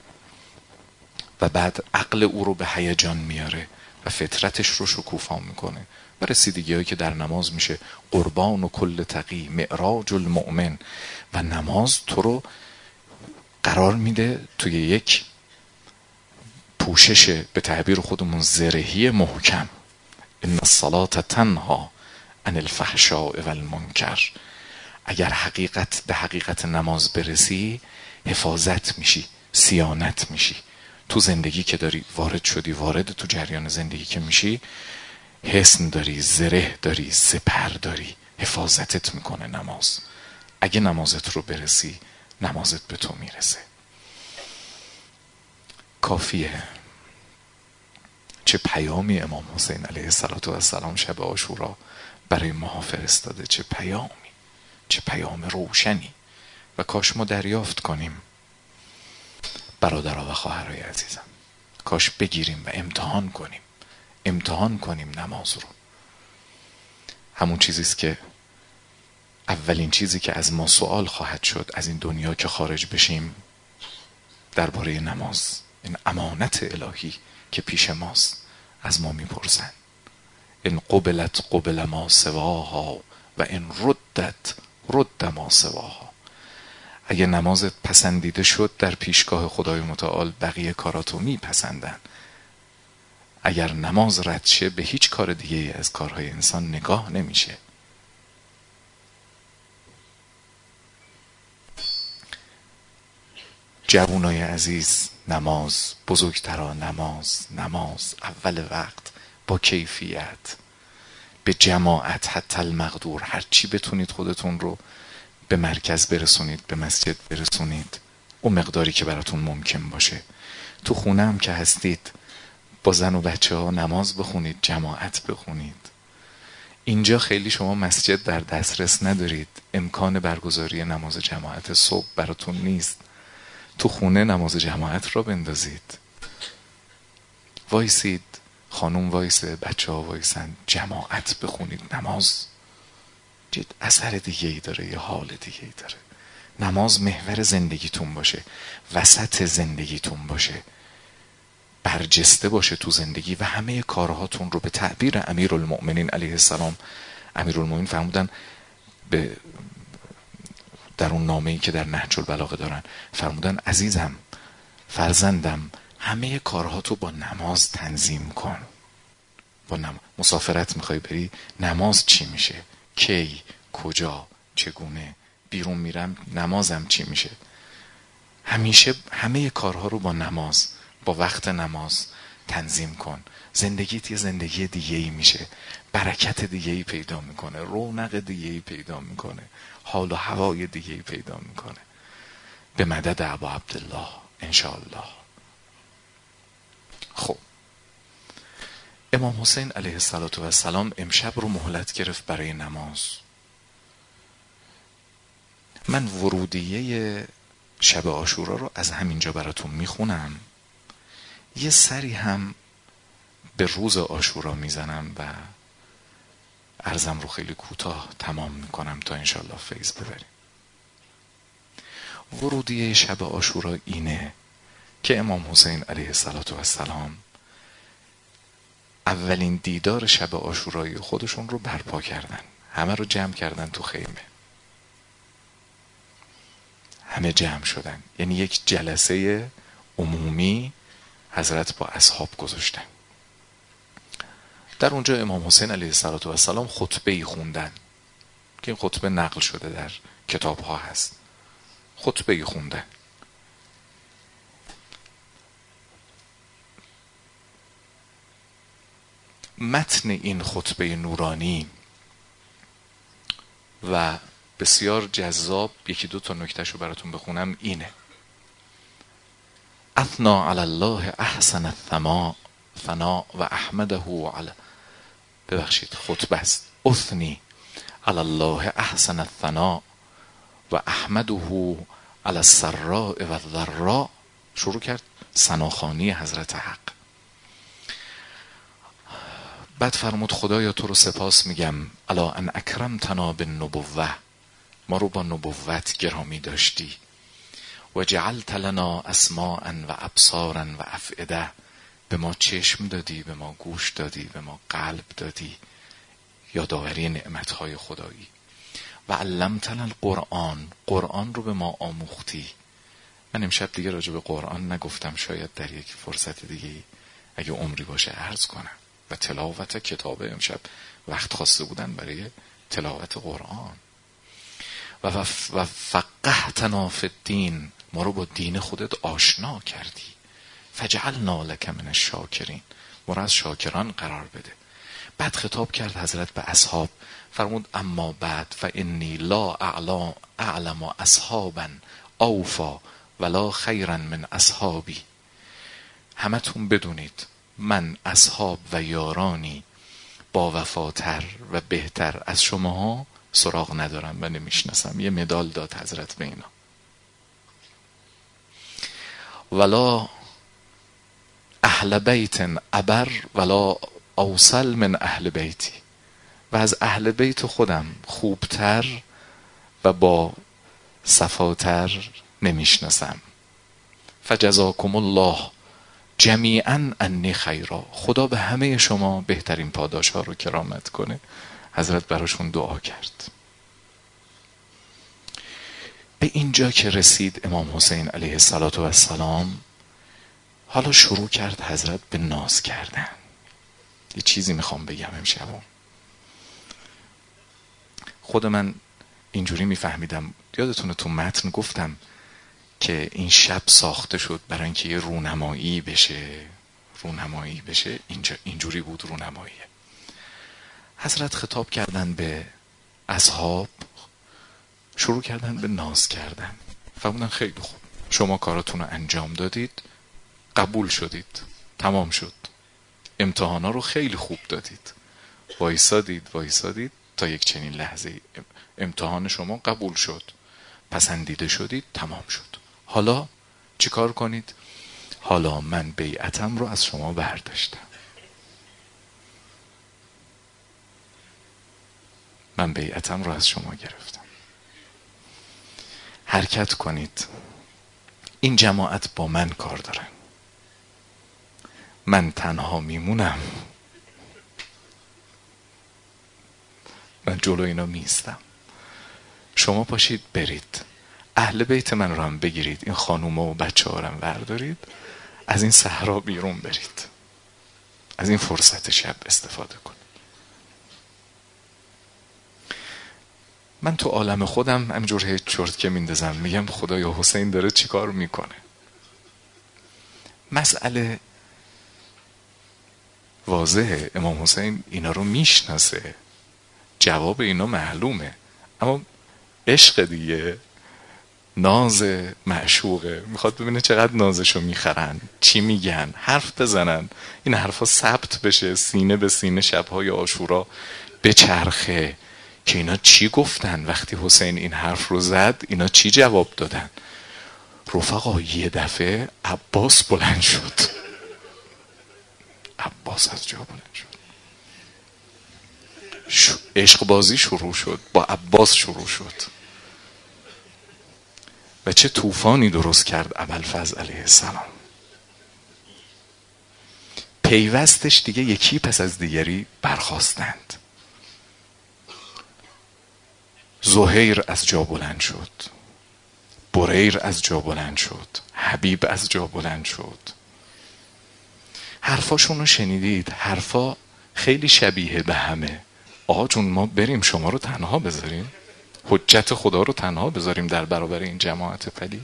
و بعد عقل او رو به هیجان میاره و فطرتش رو شکوفا میکنه و رسیدگی هایی که در نماز میشه قربان و کل تقی معراج المؤمن. و نماز تو رو قرار میده توی یک پوشش، به تعبیر خودمون زرهی محکم. ان الصلاة تنهی عن الفحشاء والمنکر. اگر به حقیقت نماز برسی، حفاظت میشی، صیانت میشی. تو زندگی که داری وارد تو جریان زندگی که میشی، حصن داری، زره داری، سپر داری، حفاظتت میکنه نماز. اگه نمازت رو برسی، نمازت به تو میرسه. کافیه. چه پیامی امام حسین علیه السلام شب عاشورا برای ما فرستاده. چه پیامی، چه پیام روشنی. و کاش ما دریافت کنیم برادرها و خواهرای عزیزم، کاش بگیریم و امتحان کنیم نماز رو. همون چیزیست که اولین چیزی که از ما سوال خواهد شد از این دنیا که خارج بشیم درباره نماز. این امانت الهی که پیش ماست، از ما میپرسن. ان قبلت قبل ما سواها و ان ردت رد ما سواها. اگه نمازت پسندیده شد در پیشگاه خدای متعال، بقیه کاراتو میپسندن. اگر نماز رد شه، به هیچ کار دیگه از کارهای انسان نگاه نمیشه. جوانای عزیز، نماز، بزرگترا نماز اول وقت، با کیفیت، به جماعت، حتی المقدور. هر چی بتونید خودتون رو به مرکز برسونید، به مسجد برسونید، اون مقداری که براتون ممکن باشه. تو خونه هم که هستید، با زن و بچه ها نماز بخونید، جماعت بخونید. اینجا خیلی شما مسجد در دسترس ندارید، امکان برگزاری نماز جماعت صبح براتون نیست. تو خونه نماز جماعت را بندازید، وایسید، خانوم وایسه، بچه ها وایسن، جماعت بخونید. نماز جد اثر دیگه ای داره، یه حال دیگه ای داره. نماز محور زندگیتون باشه، وسط زندگیتون باشه، برجسته باشه تو زندگی و همه کارهاتون رو به تعبیر امیرالمؤمنین علیه السلام، امیرالمؤمنین فرمودن در اون نامه‌ای که در نهج البلاغه دارن، فرمودن عزیزم، فرزندم، همه کارهاتو با نماز تنظیم کن. مسافرت میخوای بری، نماز چی میشه؟ کی، کجا، چگونه؟ بیرون میرم، نمازم چی میشه؟ همیشه همه کارها رو با نماز، با وقت نماز تنظیم کن. زندگیت یه زندگی دیگه ای میشه، برکت دیگه ای پیدا میکنه، رونق دیگه ای پیدا میکنه، حال و هوای دیگه ای پیدا میکنه. به مدد ابا عبدالله انشاءالله. خب امام حسین علیه السلام امشب رو مهلت گرفت برای نماز. من ورودیه شب عاشورا رو از همینجا براتون میخونم، یه سری هم به روز عاشورا میزنم و عرضم رو خیلی کوتاه تمام میکنم تا انشالله فیض ببریم. ورودیه شب عاشورا اینه که امام حسین علیه السلام اولین دیدار شب عاشورایی خودشون رو برپا کردن. همه رو جمع کردن تو خیمه، همه جمع شدن، یعنی یک جلسه عمومی حضرت با اصحاب گذاشتن. در اونجا امام حسین علیه السلام خطبه‌ای خوندن که این خطبه نقل شده در کتاب ها هست. خطبه‌ای خوندن. متن این خطبه نورانی و بسیار جذاب، یکی دو تا نکتهشو براتون بخونم، اینه: اثنا علی الله احسن الثنا و احمده علی، ببخشید خطبه است، اثنی علی الله احسن الثنا و احمده علی السراء و الضراء. شروع کرد ثناخوانی حضرت حق. بعد فرمود خدایا تو رو سپاس میگم الا ان اکرمتنا بالنبوة، ما رو با نبوت گرامی داشتی، و جعلت لنا اسماعا و ابصارا و افئده، به ما چشم دادی، به ما گوش دادی، به ما قلب دادی، یادآوری نعمتهای خدایی، و علمتنا القرآن، قرآن رو به ما آموختی. من امشب دیگه راجع به قرآن نگفتم، شاید در یک فرصت دیگه اگه عمری باشه عرض کنم. و تلاوت کتاب امشب وقت خواسته بودن برای تلاوت قرآن. و فقهتنا فی الدین، ما رو با دین خودت آشنا کردی. فجعلنا لک من الشاکرین، ما رو از شاکران قرار بده. بعد خطاب کرد حضرت به اصحاب، فرمود اما بعد فانی لا اعلم اصحابا اوفا ولا خیرا من اصحابی. همتون بدونید من اصحاب و یارانی با وفاتر و بهتر از شماها سراغ ندارم و نمیشناسم. یه مدال داد حضرت به اینا. ولا اهل بیت ابر ولا اوصل من اهل بیتی، و از اهل بیت خودم خوبتر و با صفاتر نمیشناسم. فجزاکم الله جمیعا انی خیرا، خدا به همه شما بهترین پاداش ها رو کرامت کنه. حضرت براشون دعا کرد. به اینجا که رسید امام حسین علیه السلام، حالا شروع کرد حضرت به ناز کردن. یه چیزی میخوام بگم امشب. خود من اینجوری میفهمیدم، یادتونه تو متن گفتم که این شب ساخته شد برای اینکه یه رونمایی بشه. اینجوری بود رونماییه. حضرت خطاب کردن به اصحاب، شروع کردن به ناز کردن. فرمودن خیلی خوب، شما کاراتون رو انجام دادید، قبول شدید، تمام شد. امتحانا رو خیلی خوب دادید، وایسادید تا یک چنین لحظه امتحان شما قبول شد، پسندیده شدید، تمام شد. حالا چیکار کنید؟ حالا من بیعتم رو از شما برداشتم. من بیعتم رو از شما گرفتم. حرکت کنید. این جماعت با من کار دارن. من تنها میمونم. من جلو اینا میستم. شما پاشید برید. اهل بیت من رو هم بگیرید. این خانوما و بچه ها رو هم بردارید. از این صحرا بیرون برید. از این فرصت شب استفاده کنید. من تو عالم خودم همجور هیچ چرت که میندازم، میگم خدایا حسین داره چی کار میکنه. مسئله واضحه، امام حسین اینا رو میشناسه، جواب اینا معلومه، اما عشق دیگه ناز معشوقه، میخواد ببینه چقدر نازشو میخرن، چی میگن، حرف بزنن، این حرفا ثبت بشه سینه به سینه شبهای عاشورا بچرخه که اینا چی گفتن وقتی حسین این حرف رو زد، اینا چی جواب دادن. رفقا یه دفعه عباس بلند شد، عباس از جا بلند شد، عشق بازی شروع شد، با عباس شروع شد و چه طوفانی درست کرد ابوالفضل علیه السلام. پیوستش دیگه یکی پس از دیگری برخاستند. زهیر از جا بلند شد، بریر از جا بلند شد، حبیب از جا بلند شد. حرفاشون رو شنیدید، حرفا خیلی شبیه به همه. آقا جون ما بریم شما رو تنها بذاریم، حجت خدا رو تنها بذاریم در برابر این جماعت پلید.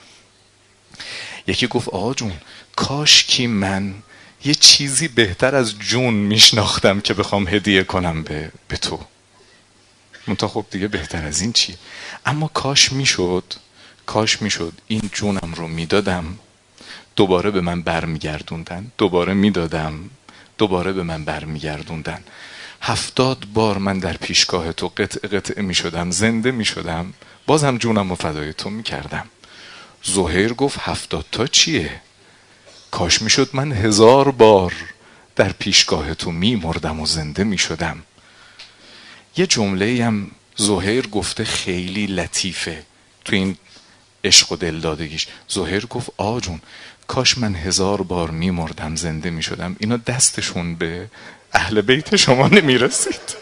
یکی گفت آقا جون کاش کی من یه چیزی بهتر از جون میشناختم که بخوام هدیه کنم به تو. منتها خب دیگه بهتر از این چی؟ اما کاش میشد این جونم رو میدادم، دوباره به من برمیگردوندن، دوباره میدادم، دوباره به من برمیگردوندن. 70 بار من در پیشگاه تو قطعه میشدم، زنده میشدم، بازم جونم رو فدای تو میکردم. زهیر گفت 70 تا چیه؟ کاش میشد من 1000 بار در پیشگاه تو میمردم و زنده میشدم. یه جمله هم زهیر گفته خیلی لطیفه تو این عشق و دلدادگیش. زهیر گفت آقا جون کاش من 1000 بار میمردم زنده میشدم، اینا دستشون به اهل بیت شما نمیرسید،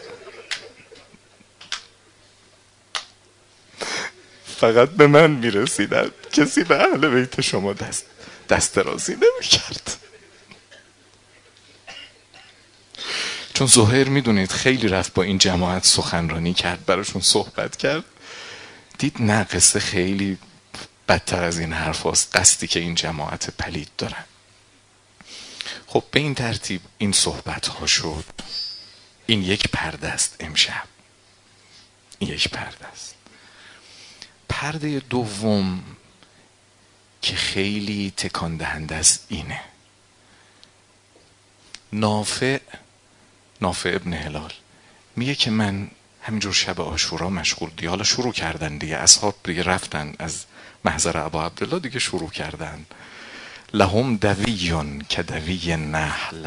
فقط به من میرسیدن، کسی به اهل بیت شما دست درازی نمیکرد. چون زهیر میدونید خیلی رفت با این جماعت سخنرانی کرد، براشون صحبت کرد، دید نه قصه خیلی بدتر از این حرف هست، قصدی که این جماعت پلید دارن. خب به این ترتیب این صحبت ها شد. این یک پرده است امشب، این یک پرده است. پرده دوم که خیلی تکان دهنده است اینه. نافع ابن هلال میگه که من همینجور شب عاشورا مشغول دیگه، حالا شروع کردن دیگه، اصحاب دیگه رفتن از محضر ابا عبدالله دیگه شروع کردن. لهم دویون که دوی نحل،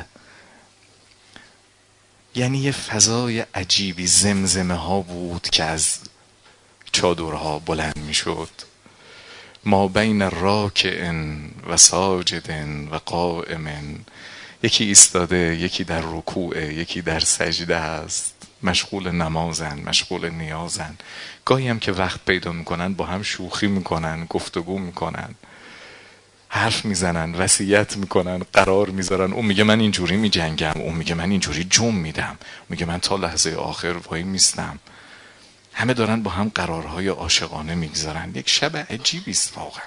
یعنی یه فضای عجیبی، زمزمه ها بود که از چادرها بلند می شد. ما بین راکع و ساجد و قائم، یکی ایستاده، یکی در رکوع، یکی در سجده است، مشغول نمازن، مشغول نیازن. گاهی هم که وقت پیدا میکنن با هم شوخی میکنن، گفتگو میکنن، حرف میزنن، وصیت میکنن، قرار میذارن. اون میگه من اینجوری میجنگم، اون میگه من اینجوری جون میدم، میگه من تا لحظه آخر وای میستم. همه دارن با هم قرارهای عاشقانه میگذارن. یک شب عجیبی است واقعا.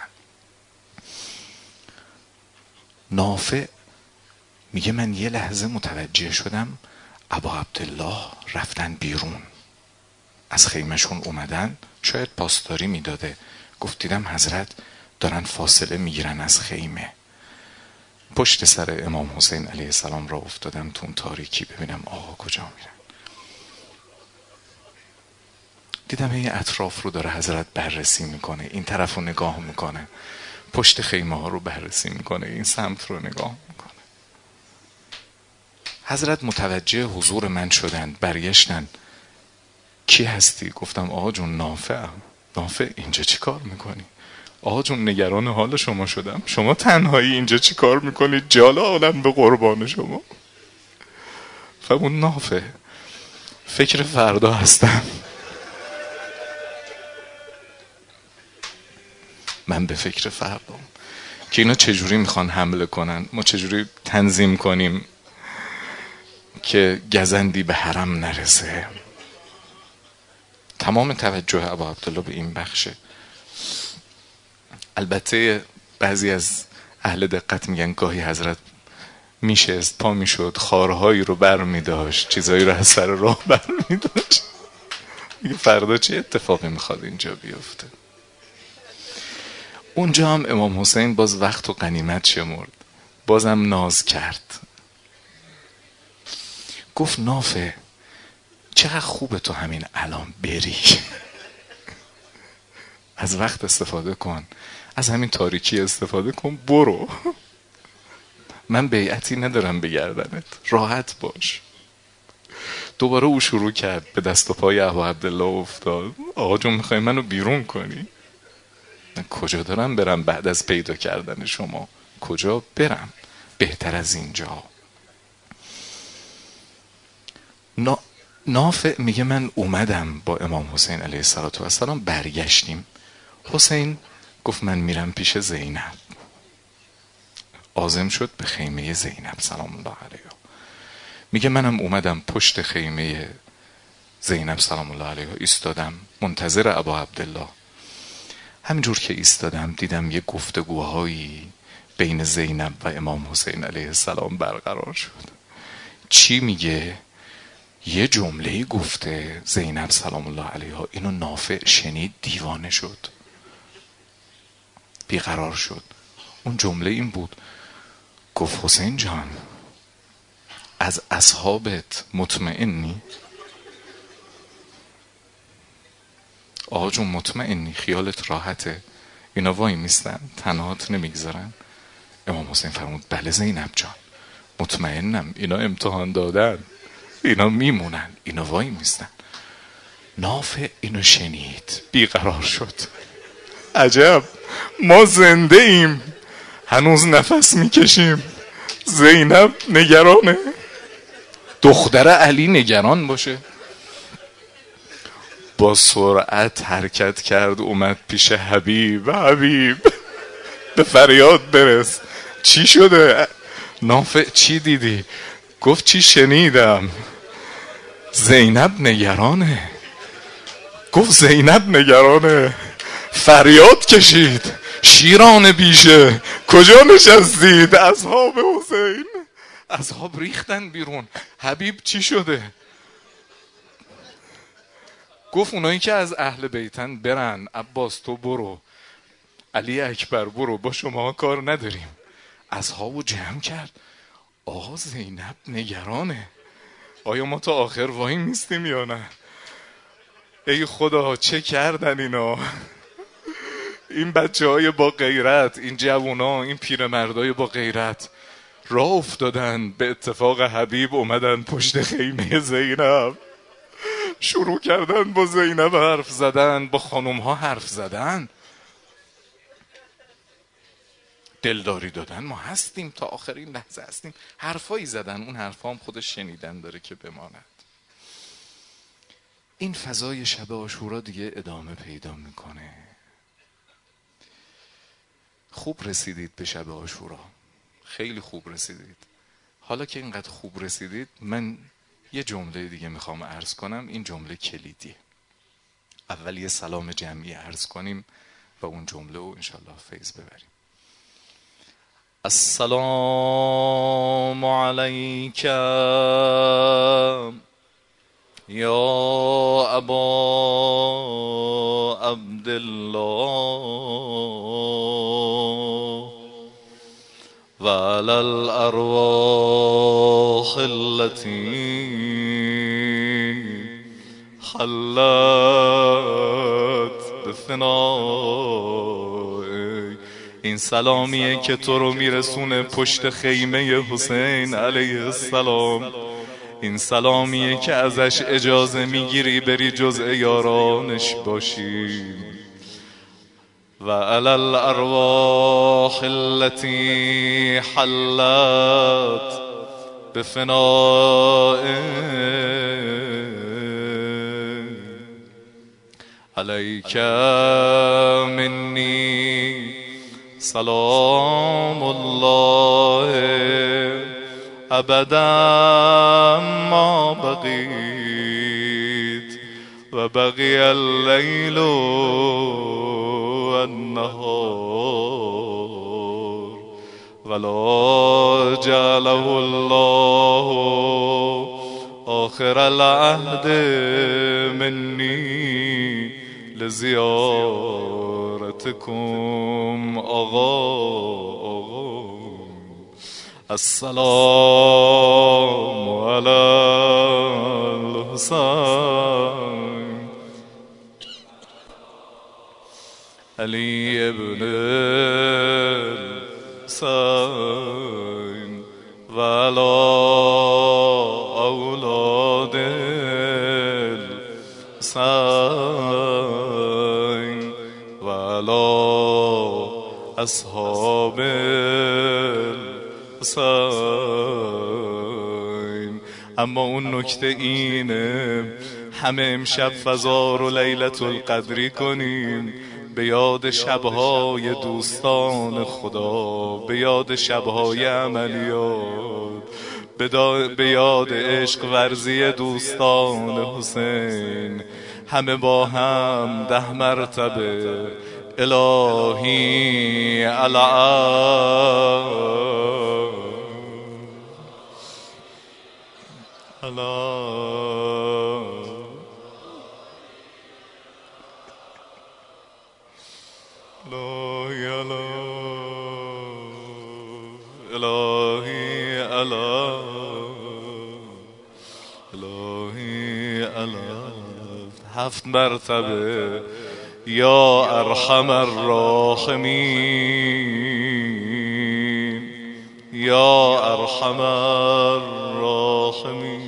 نافع میگه من یه لحظه متوجه شدم ابا عبدالله رفتن بیرون، از خیمهشون اومدن، شاید پاسداری میداده. گفت دیدم حضرت دارن فاصله میگیرن از خیمه. پشت سر امام حسین علیه السلام را افتادم تو اون تاریکی ببینم آقا کجا میرن. دیدم این اطراف رو داره حضرت بررسی میکنه، این طرف رو نگاه میکنه، پشت خیمه ها رو بررسی میکنه، این سمت رو نگاه میکنه. حضرت متوجه حضور من شدند، برگشتن. کی هستی؟ گفتم آقا جون نافع اینجا چی کار میکنی؟ آقا جون نگران حال شما شدم، شما تنهایی اینجا چی کار میکنی؟ جالا عالم به قربان شما. فهمون نافع فکر فردا هستم. من به فکر فردام که اینا چجوری میخوان حمله کنن، ما چجوری تنظیم کنیم که گزندی به حرم نرسه. تمام توجه ابا عبدالله به این بخشه. البته بعضی از اهل دقت میگن گاهی حضرت میشست، پا میشد، خارهایی رو بر میداشت، چیزایی رو از سر راه بر میداشت. میگه فردا چه اتفاقی میخواد اینجا بیفته. اونجا هم امام حسین باز وقت و غنیمت شمرد، بازم ناز کرد، گفت نافه چقدر خوبه تو همین الان بری از وقت استفاده کن، از همین تاریکی استفاده کن، برو، من بیعتی ندارم به گردنت، راحت باش. دوباره او شروع کرد به دست و پای ابا عبدالله افتاد. آقا جون میخوای منو بیرون کنی؟ من کجا دارم برم بعد از پیدا کردن شما؟ کجا برم بهتر از اینجا؟ نافع میگه من اومدم با امام حسین علیه السلام، برگشتیم. حسین گفت من میرم پیش زینب. عازم شد به خیمه زینب سلام الله علیها. میگه منم اومدم پشت خیمه زینب سلام الله علیها ایستادم منتظر ابا عبدالله. همینجور که ایستادم دیدم یه گفتگوهایی بین زینب و امام حسین علیه السلام برقرار شد. چی میگه؟ یه جمله گفته زینب سلام الله علیها، اینو نافع شنید دیوانه شد، بیقرار شد. اون جمله این بود، گفت حسین جان از اصحابت مطمئنی؟ آقا جون مطمئنی؟ خیالت راحته؟ اینا وای میستن تنهات نمیگذارن؟ امام حسین فرمود بله زینب جان مطمئنم، اینا امتحان دادن، اینا میمونن، اینا وای میستن. نافع اینو شنید بیقرار شد. عجب ما زنده ایم هنوز نفس میکشیم، زینب نگرانه، دختر علی نگران باشه. با سرعت حرکت کرد اومد پیش حبیب. حبیب به فریاد برس، چی شده؟ نافع چی دیدی؟ گفت چی شنیدم؟ زینب نگرانه. گفت زینب نگرانه. فریاد کشید شیران بیشه کجا نشستید؟ اصحاب حسین. اصحاب ریختن بیرون. حبیب چی شده؟ گفت اونایی که از اهل بیتن برن، عباس تو برو، علی اکبر برو، با شما کار نداریم. اصحابو جمع کرد. آقا زینب نگرانه، آیا ما تا آخر وای میستیم یا نه؟ ای خدا چه کردن اینا؟ این بچه های با غیرت، این جوونا، این پیرمردای با غیرت راه افتادن، به اتفاق حبیب اومدن پشت خیمه زینب، شروع کردن با زینب حرف زدن، با خانوم ها حرف زدن، دلداری دادن، ما هستیم تا آخرین لحظه هستیم، حرفایی زدن. اون حرفا هم خودش شنیدن داره که بماند. این فضای شب عاشورا دیگه ادامه پیدا میکنه. خوب رسیدید به شب عاشورا، خیلی خوب رسیدید. حالا که اینقدر خوب رسیدید، من یه جمله دیگه میخوام عرض کنم. این جمله کلیدیه. اول یه سلام جمعی عرض کنیم و اون جمله رو انشالله فیض ببریم. السلام علیک یا ابا عبدالله و علی الارواح التي خلت بفنای. این سلامیه که تو رو میرسونه پشت خیمه حسین علیه السلام. این سلامیه که ازش اجازه میگیری بری جزء یارانش باشی. و علی الارواح التي حلت بفنائه علیک منی سلام الله ابدا ما بقیت و بقی اللیل والنهار ولا جعله الله آخر العهد منی لزیارت حضراتكم آقا السلام علی الحسین علی ابن الحسین و علی اولاد الحسین و علی اصحاب الحسین. اما اون نکته اینه همه امشب فضا رو لیلت القدری کنیم، به یاد شبهای دوستان خدا، به یاد شبهای عملیات، به یاد عشق ورزی دوستان حسین. همه با هم 10 مرتبه الهی الهی 7 مرتبه یا ارحم الراحمین یا ارحم الراحمین.